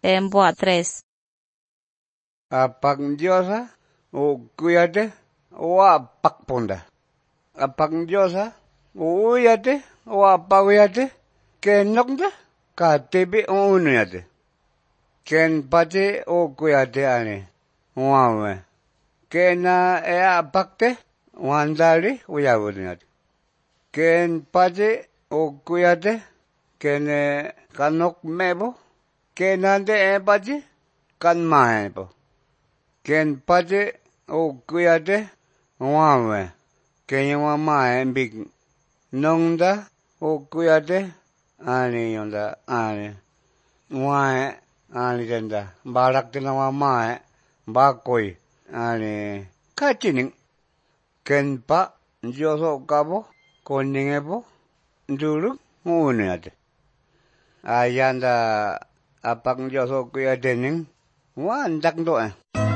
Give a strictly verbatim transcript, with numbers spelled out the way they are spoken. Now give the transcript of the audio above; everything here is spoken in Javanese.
Tempo tres. Apang Diyosa, o kuyate, o apak ponda. Apang Diyosa, o uyate, o apaguyate, ken nokda, ka tebi o unuyate. Ken pati o kuyate ane, uawe. Ken na e apakte, wandali uyawunyate. Ken pati o kuyate, ken e kanok mebo, ken ande e pati, kan maebo. Ken pati o kuyate, uawe. Ken wa mae big nongda o kuyate, ani yonda ani. Wae ani tenda, barak tina wa mae, bakoi, ani kachining. Ken pa, Diyoso kabo, koningebo, ndulu, uuniate. Ayanda apang Diyoso kuya dening, wa andak doa.